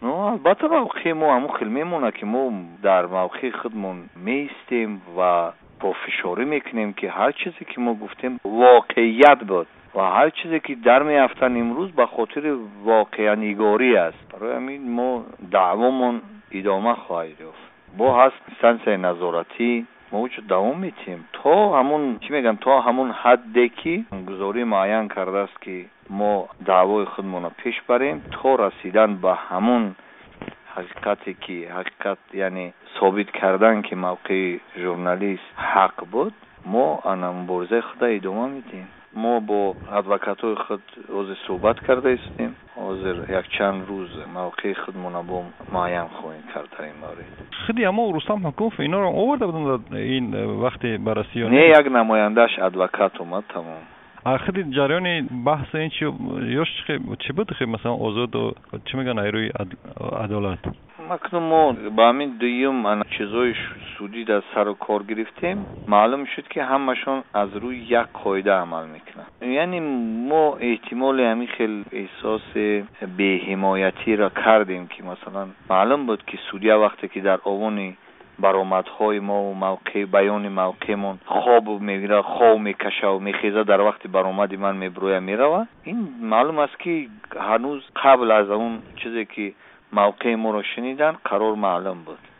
البته موقع ما همون خیلی میمونه که ما در موقع خودمون میستیم و پافشاری میکنیم که هر چیزی که ما گفتیم واقعیت بود و هر چیزی که در میافتن امروز به خاطر واقعا نگاری است. برای همین ما دعوامون ادامه خواهد یافت. با هست سنس نظارتی ما وجود دوام میتیم تا همون چی میگن تا همون حدی که گزاری معین کرده است که ما دعوای خودمون رو پیش بریم تا رسیدن به همون حقیقتی که حقیقت یعنی ثابت کردن که موقع ژورنالیست حق بود. ما انا مبارزه خود ادامه میدیم. ما با ادوکاتای خود از صحبت کرده استیم. حاضر یک چند روز موقع خودمون با معین خواهیم کرد در این مورد. خیلی اما رستم حکومت اینا رو آورده بودن این وقتی بررسی نه یک نمایندهش ادوکات اومد تمام. خیلی جریان بحث این چی بود خیلی مثلا آزاد و چی میگن ایروی عدالت مکنون ما با همین دویم چیزای سودی در سر و کار گرفتیم معلوم شد که همشون از روی یک قاعده عمل میکنن. یعنی ما احتمال همین خیلی احساس بی‌حمایتی را کردیم که مثلا معلوم بود که سودی وقتی که در آوانی برآمدهای ما و موقع بیان موقعمون خواب میگیره خواب میکشه و میخیزه در وقت برآمد من میبروه میروه. این معلوم است که هنوز قبل از اون چیزی که موقع ما رو شنیدن قرار معلوم بود.